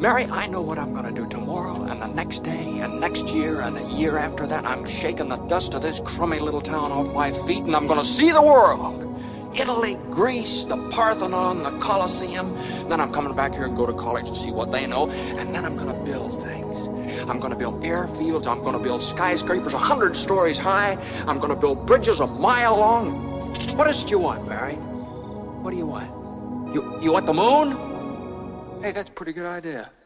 Mary, I know what I'm gonna do tomorrow and the next day and next year and the year after that. I'm shaking the dust of this crummy little town off my feet, and I'm gonna see the world. Italy, Greece, the Parthenon, the Colosseum. Then I'm coming back here and go to college and see what they know. And then I'm gonna build things. I'm gonna build airfields. I'm gonna build skyscrapers 100 stories high. I'm gonna build bridges a mile long. What is it you want, Barry? What do you want? You want the moon? Hey, that's a pretty good idea.